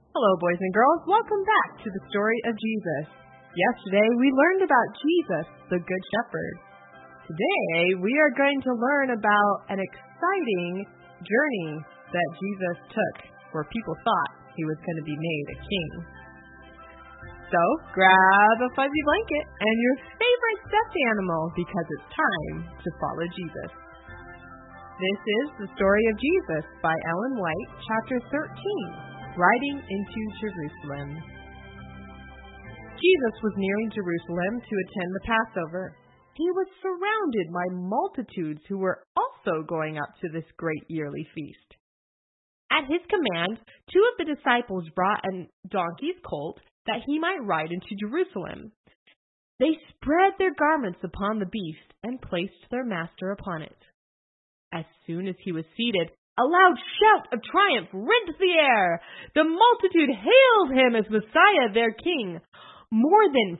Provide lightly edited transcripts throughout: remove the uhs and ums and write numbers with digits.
Hello, boys and girls. Welcome back to the story of Jesus. Yesterday, we learned about Jesus, the Good Shepherd. Today, we are going to learn about an exciting journey that Jesus took where people thought he was going to be made a king. So, grab a fuzzy blanket and your favorite stuffed animal because it's time to follow Jesus. This is The Story of Jesus by Ellen White, Chapter 13. Riding into Jerusalem. Jesus was nearing Jerusalem to attend the Passover. He was surrounded by multitudes who were also going up to this great yearly feast. At his command, two of the disciples brought a donkey's colt that he might ride into Jerusalem. They spread their garments upon the beast and placed their master upon it. As soon as he was seated, a loud shout of triumph rent the air. The multitude hailed him as Messiah, their king. More than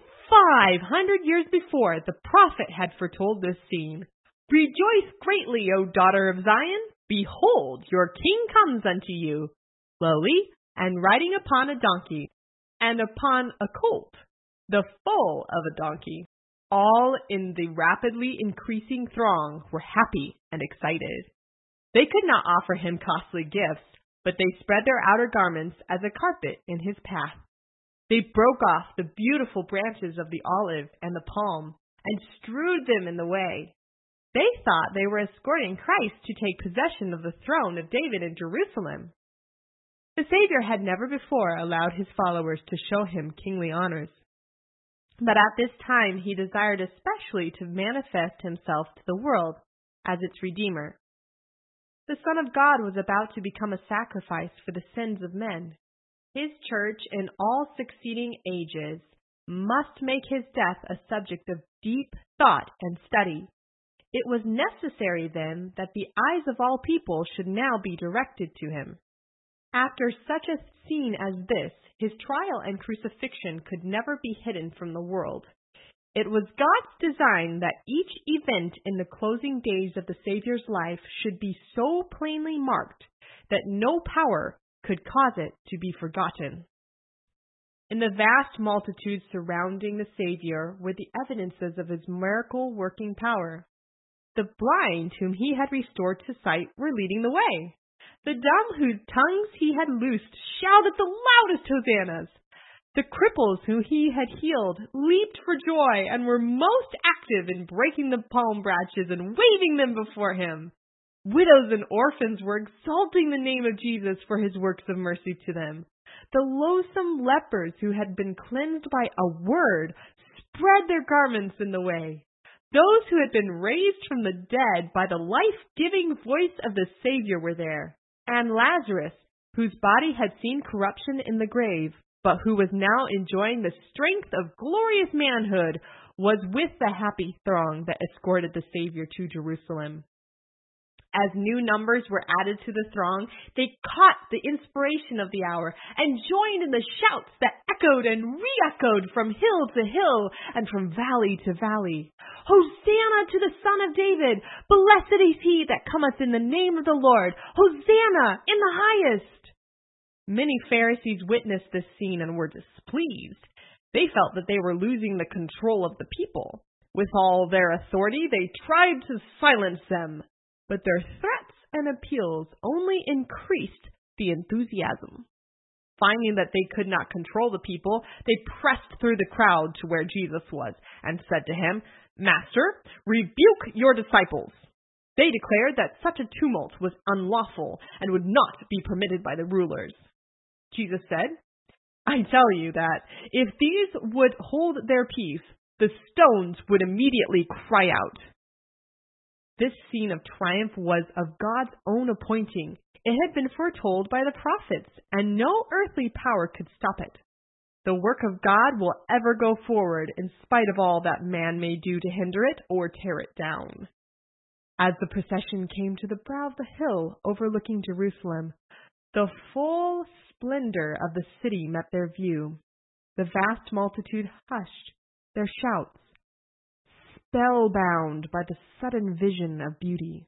500 years before, the prophet had foretold this scene. Rejoice greatly, O daughter of Zion. Behold, your king comes unto you, lowly and riding upon a donkey, and upon a colt, the foal of a donkey. All in the rapidly increasing throng were happy and excited. They could not offer him costly gifts, but they spread their outer garments as a carpet in his path. They broke off the beautiful branches of the olive and the palm and strewed them in the way. They thought they were escorting Christ to take possession of the throne of David in Jerusalem. The Savior had never before allowed his followers to show him kingly honors. But at this time he desired especially to manifest himself to the world as its Redeemer. The Son of God was about to become a sacrifice for the sins of men. His church in all succeeding ages must make his death a subject of deep thought and study. It was necessary then that the eyes of all people should now be directed to him. After such a scene as this, his trial and crucifixion could never be hidden from the world. It was God's design that each event in the closing days of the Savior's life should be so plainly marked that no power could cause it to be forgotten. In the vast multitude surrounding the Savior were the evidences of his miracle-working power. The blind whom he had restored to sight were leading the way. The dumb whose tongues he had loosed shouted the loudest hosannas. The cripples whom he had healed leaped for joy and were most active in breaking the palm branches and waving them before him. Widows and orphans were exalting the name of Jesus for his works of mercy to them. The loathsome lepers who had been cleansed by a word spread their garments in the way. Those who had been raised from the dead by the life-giving voice of the Savior were there. And Lazarus, whose body had seen corruption in the grave, but who was now enjoying the strength of glorious manhood, was with the happy throng that escorted the Savior to Jerusalem. As new numbers were added to the throng, they caught the inspiration of the hour and joined in the shouts that echoed and re-echoed from hill to hill and from valley to valley. Hosanna to the Son of David! Blessed is he that cometh in the name of the Lord! Hosanna in the highest! Many Pharisees witnessed this scene and were displeased. They felt that they were losing the control of the people. With all their authority, they tried to silence them, but their threats and appeals only increased the enthusiasm. Finding that they could not control the people, they pressed through the crowd to where Jesus was and said to him, "Master, rebuke your disciples." They declared that such a tumult was unlawful and would not be permitted by the rulers. Jesus said, "I tell you that if these would hold their peace, the stones would immediately cry out." This scene of triumph was of God's own appointing. It had been foretold by the prophets, and no earthly power could stop it. The work of God will ever go forward in spite of all that man may do to hinder it or tear it down. As the procession came to the brow of the hill overlooking Jerusalem, the full splendor of the city met their view. The vast multitude hushed their shouts, spellbound by the sudden vision of beauty.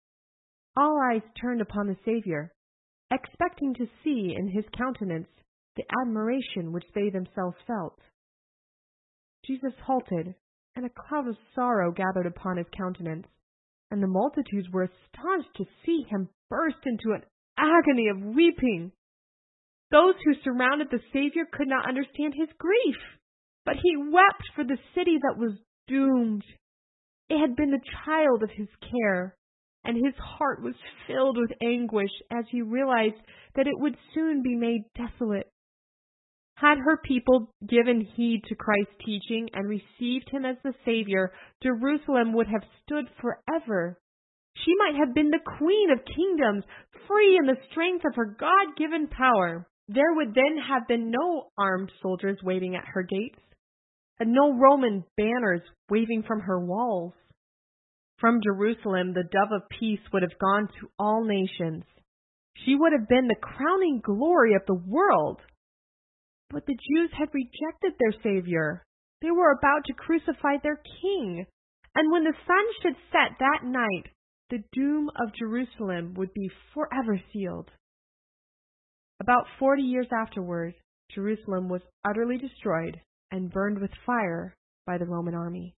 All eyes turned upon the Savior, expecting to see in his countenance the admiration which they themselves felt. Jesus halted, and a cloud of sorrow gathered upon his countenance, and the multitudes were astonished to see him burst into an agony of weeping. Those who surrounded the Savior could not understand his grief, but he wept for the city that was doomed. It had been the child of his care, and his heart was filled with anguish as he realized that it would soon be made desolate. Had her people given heed to Christ's teaching and received him as the Savior, Jerusalem would have stood forever. She might have been the Queen of Kingdoms, free in the strength of her God-given power. There would then have been no armed soldiers waiting at her gates, and no Roman banners waving from her walls. From Jerusalem, the dove of peace would have gone to all nations. She would have been the crowning glory of the world. But the Jews had rejected their Savior. They were about to crucify their king. And when the sun should set that night, the doom of Jerusalem would be forever sealed. About 40 years afterward, Jerusalem was utterly destroyed and burned with fire by the Roman army.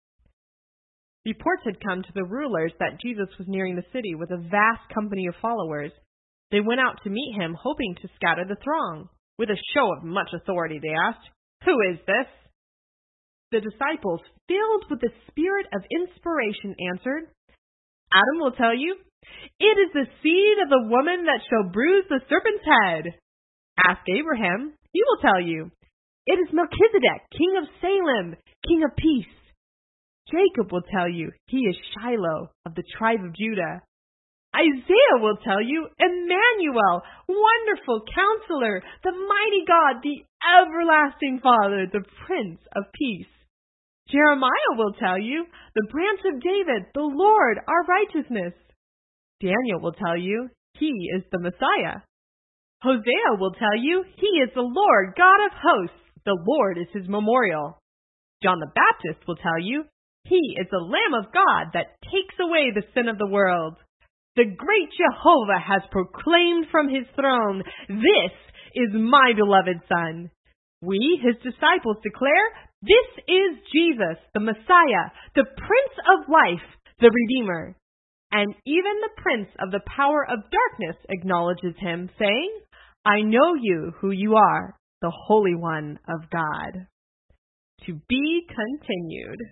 Reports had come to the rulers that Jesus was nearing the city with a vast company of followers. They went out to meet him, hoping to scatter the throng. With a show of much authority, they asked, "Who is this?" The disciples, filled with the spirit of inspiration, answered, "Adam will tell you. It is the seed of the woman that shall bruise the serpent's head. Ask Abraham, he will tell you. It is Melchizedek, king of Salem, king of peace. Jacob will tell you, he is Shiloh of the tribe of Judah. Isaiah will tell you, Emmanuel, wonderful counselor, the mighty God, the everlasting Father, the Prince of Peace. Jeremiah will tell you, the branch of David, the Lord, our righteousness. Daniel will tell you, he is the Messiah. Hosea will tell you, he is the Lord, God of hosts. The Lord is his memorial. John the Baptist will tell you, he is the Lamb of God that takes away the sin of the world. The great Jehovah has proclaimed from his throne, this is my beloved Son. We, his disciples, declare, this is Jesus, the Messiah, the Prince of Life, the Redeemer. And even the prince of the power of darkness acknowledges him, saying, I know you who you are, the Holy One of God. To be continued.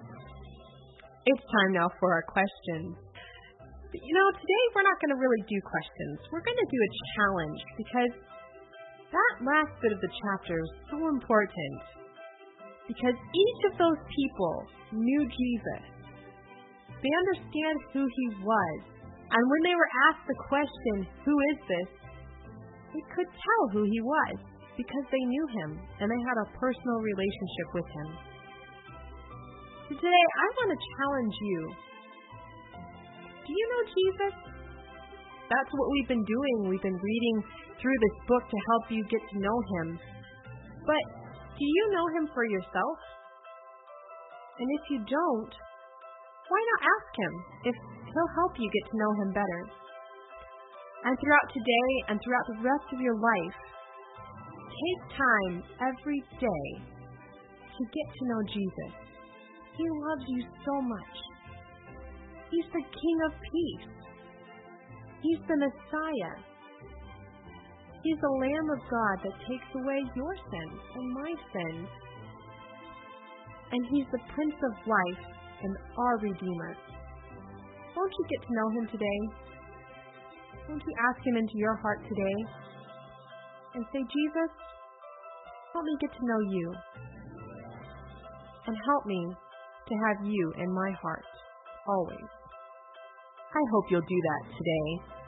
It's time now for our questions. Today we're not going to really do questions. We're going to do a challenge because that last bit of the chapter is so important. Because each of those people knew Jesus. They understand who he was. And when they were asked the question, who is this? They could tell who he was because they knew him and they had a personal relationship with him. So today I want to challenge you. Do you know Jesus? That's what we've been doing. We've been reading through this book to help you get to know him. But do you know him for yourself? And if you don't, why not ask him if he'll help you get to know him better? And throughout today and throughout the rest of your life, take time every day to get to know Jesus. He loves you so much. He's the King of Peace. He's the Messiah. He's the Lamb of God that takes away your sins and my sins. And he's the Prince of Life and our Redeemer. Won't you get to know him today? Won't you ask him into your heart today? And say, Jesus, help me get to know you. And help me to have you in my heart, always. I hope you'll do that today.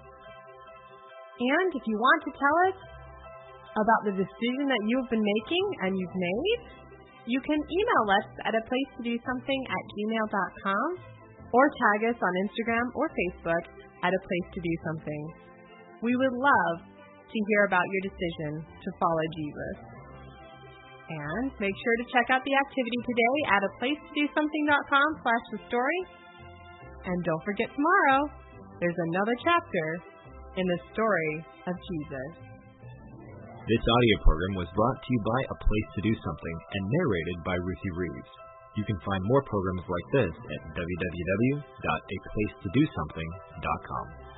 And if you want to tell us about the decision that you've been making and you've made, you can email us at aplacetodosomething@gmail.com or tag us on Instagram or Facebook at aplacetodosomething. We would love to hear about your decision to follow Jesus. And make sure to check out the activity today at aplacetodosomething.com/thestory. And don't forget tomorrow, there's another chapter in the story of Jesus. This audio program was brought to you by A Place to Do Something and narrated by Ruthie Reeves. You can find more programs like this at www.aplacetodosomething.com.